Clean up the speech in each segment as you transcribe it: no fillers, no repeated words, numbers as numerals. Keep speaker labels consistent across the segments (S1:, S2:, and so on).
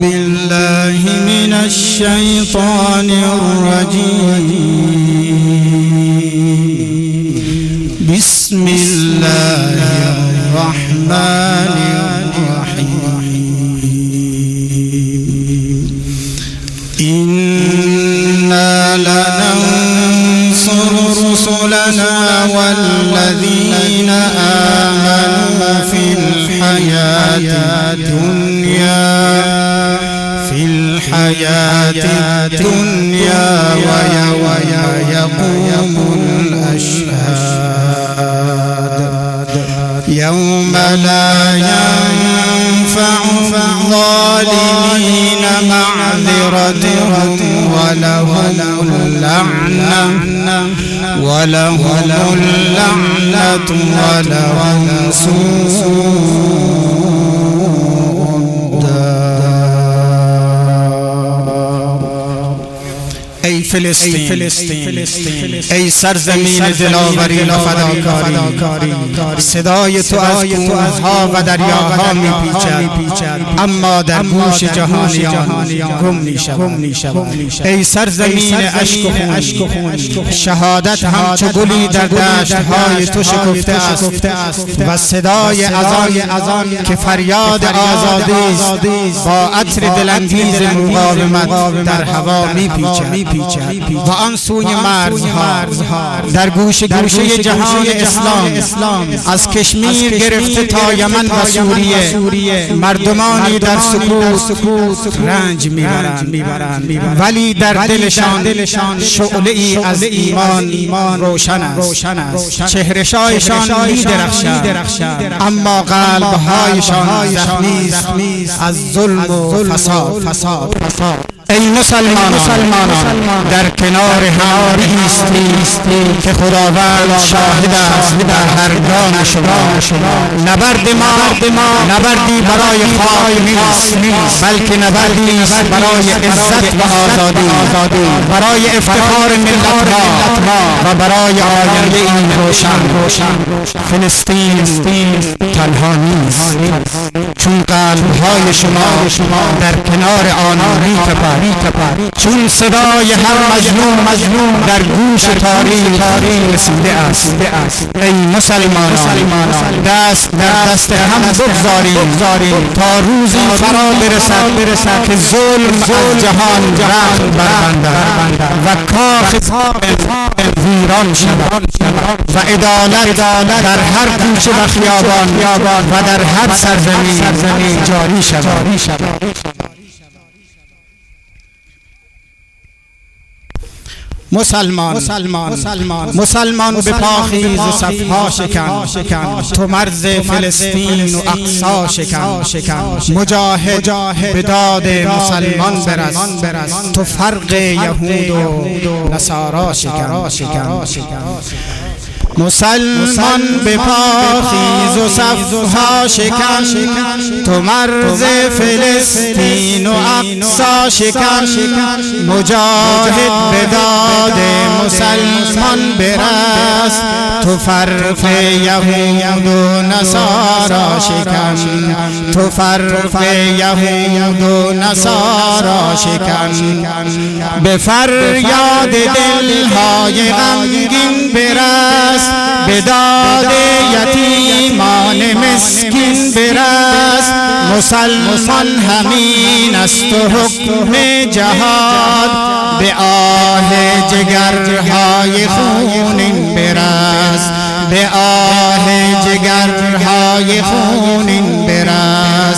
S1: بالله من الشيطان الرجيم. بسم الله الرحمن الرحيم. إنا لننصر رسلنا والذين آمنوا في الحياة الدنيا ويوم يقوم الأشهاد. يوم لا ينفع الظالمين معذرتهم ولهم اللعنة ولهم سوء. ای فلسطین، ای سرزمین دلاوری و فداکاری، صدای تو از کوهها و دریاها میپیچد اما در گوش جهانیان گم میشود. ای سرزمین اشک و خون، شهادت همچو گلی در دشتهای تو شکفته است و صدای اذان که فریاد آزادی است با عطر دلانگیز مقاومت در هوا میپیچد. و آن سوی مرزها در گوشه جهان اسلام از کشمیر گرفته تا یمن و سوریه مردمانی در سکوت رنج میبرند، ولی در دلشان شعله ای از ایمان روشن است. چهره‌هایشان می‌درخشد اما قلب‌هایشان زخمی از ظلم و فساد. ای مسلمانان، در کنار هم ایستید که خداوند شاهد است در هر گام شما. نبرد ما نبردی برای خاک نیست، بلکه نبردی است برای عزت و آزادی، برای افتخار ملت ما و برای آینده این روشن. فلسطین تنها نیست، چون قلب‌های شما در کنار آن می‌تپد، چون صدای هر مظلوم در گوش تاریخ رسیده است. ای مسلمانان، دست در دست هم بگذاریم تا روزی فرا برسد که ظلم از جهان رخت بربندد و کاخ ویران شود و عدالت در هر کوچه و خیابان و در هر سرزمین جاری شود. مسلمان به پاخیز و صفها شکن، تو مرز فلسطین و اقصا شکن. مجاهد به داد مسلمان برس، تو فرق یهود و نصارا شکن. مسلمان به پاخیز و صفها شکن، تو مرز فلسطین و اقصا شکن. مجاهد به داد مسلمان برس، تو فرق یهود و نصارا شکن. تو فرق یهود و نصارا شکن. به فریاد دلهای غمگین برس، به داد یتیمان مسکین برس. مسلمان همین است و حکم جهاد، به آه جگرهای خونین برس، به آه جگرهای خونین برس.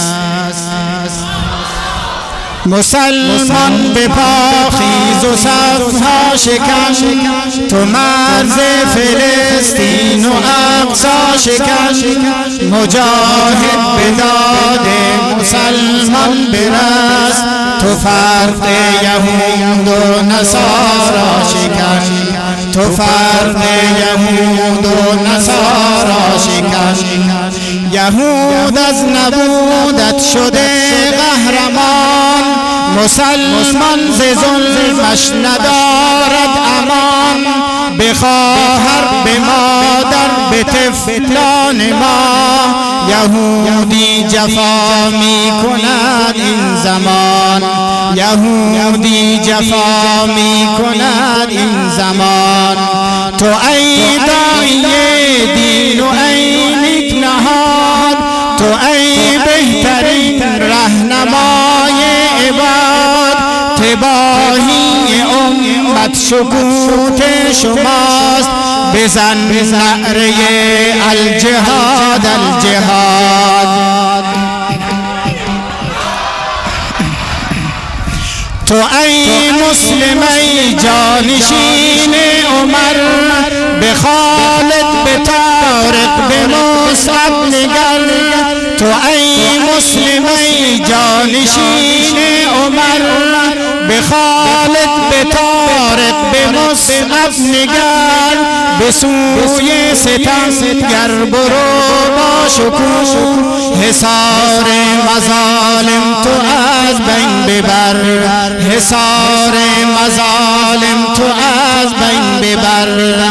S1: مسلمان به پاخیز و صفها شکن، تو مرز فلسطین و اقصا شکن. مجاهد به داد مسلمان برس، تو فرق یهود و نصارا شکن. تو فرق یهود و نصارا شکن. یهود از نبودت شده قهرمان، مسلمان ز ظلمش ندارد امان. به خواهر، به مادر، به طفلان ما یهودی جفا می کند این زمان، یهودی جفا می کند این زمان. تو ای داعیه دین و ای نیک نهاد، تو ای بهترین رهنمای عباد. تباهی امت سکوت شماست، بزن نعره الجهاد الجهاد. تو ای مسلم ای جانشین عمر، به خالد به طارق به مصعب نگر. تو ای مسلم ای جانشین عمر، به خالد به طارق به مصعب نگر. به سوی ستمگر برو با شکوه، حصار مظالم تو از بین ببر، حصار مظالم تو از بین ببر.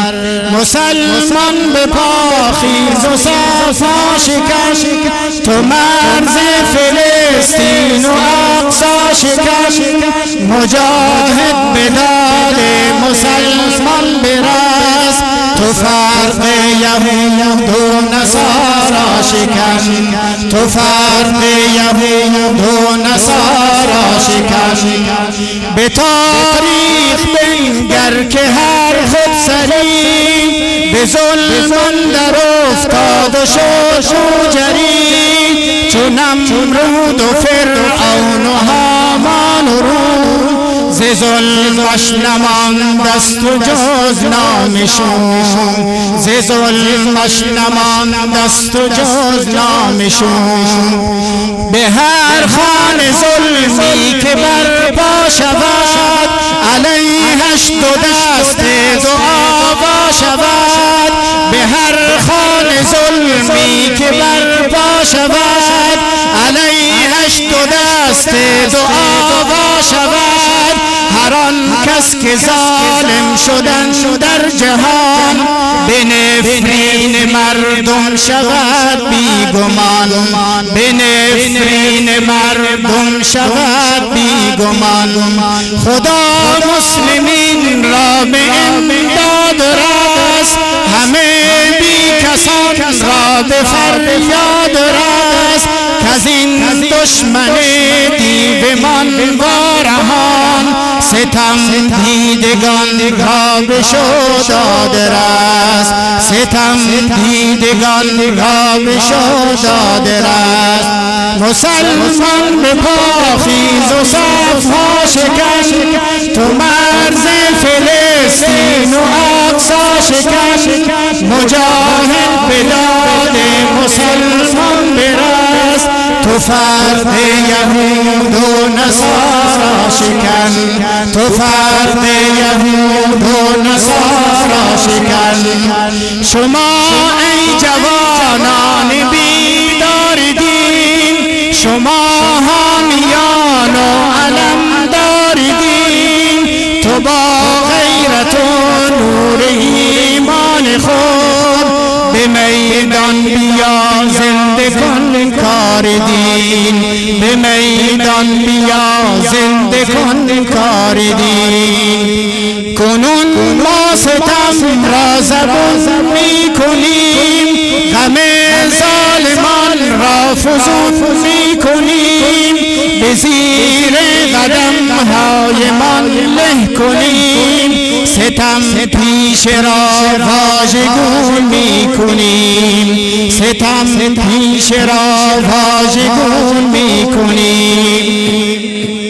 S1: مسلمان به پا خیز و صفا شکن، تو مرز فلسطین و اقصا شکن. مجاهد به داد مسلمان برس، تو فرق یهود و نصارا شکن، تو فرق یهود و نصارا شکن. به تاریخ بنگر که هر خودسری، به ظلم در افتاد و شد جری. چو نمرود و فرعون و هامان و روم، ز ظلمش نماندست و جز نامشون، ز ظلمش نماندست و جز نامشون. به هر خان ظلمی که برپا شود، علیهش دو دست دعا شود. به هر خان ظلمی که برپا شود، علیهش دو دست دعا شود. هر آن کس که ظالم شدن در جهان، به نفرین مردم شود بیگمان، به نفرین مردم شود بیگمان. خدا مسلمین را به امداد رس، همه بی کسان را به فریاد رس. کز این دشمن دیومان وارهان، ستم دیدگان را به شداد رس، ستم دیدگان را به شداد رس. مسلمان به پا خیز و صفا شکن، تو مرز فلسطین و اقصا شکن. مجاهد به داد مسلمان برس، تو فرق یهود و نصارا شکن، تو فرق یهود و نصارا شکن. شما ای جوانان بیدار دین، شما حامیان و علمدار دین. تو با غیرت و نور ایمان خود، به میدان بیا زنده کن کار دین، به میدان بیا زنده کن کار دین. کنون ما ستم را زبون می کنیم، غم ظالمان را فزون می کنیم. به زیر قدم های من له کنیم، ستم پیش را واژگون می کنیم، ستم پیش را واژگون می کنیم.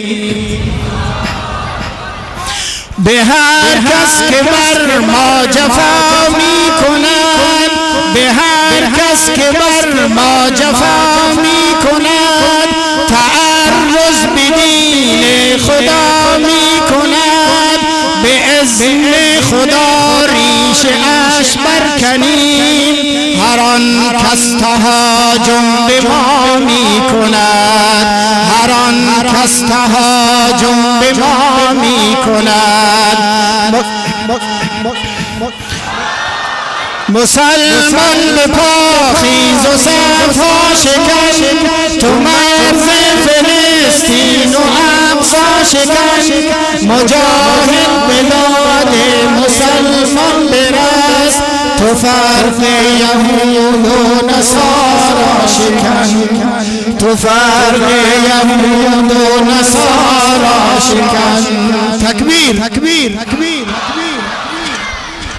S1: به هر کس که بر ما جفا می کند، به هر کس که بر ما جفا می کند، تعرض به دین خدا می کند. به اذن خدا ریش اش برکنیم، هر آن کس تهاجم به ما می کند، هر آن کس تهاجم به ما می کند. مسلمان به پا خیز و صفها شکن، تو مرز فلسطین و اقصا شکن. مجاهد به داد مسلمان برس، تو فرق یهود و نصارا شکن، تو فرق یهود و نصارا شکن. تکبیر تکبیر تکبیر.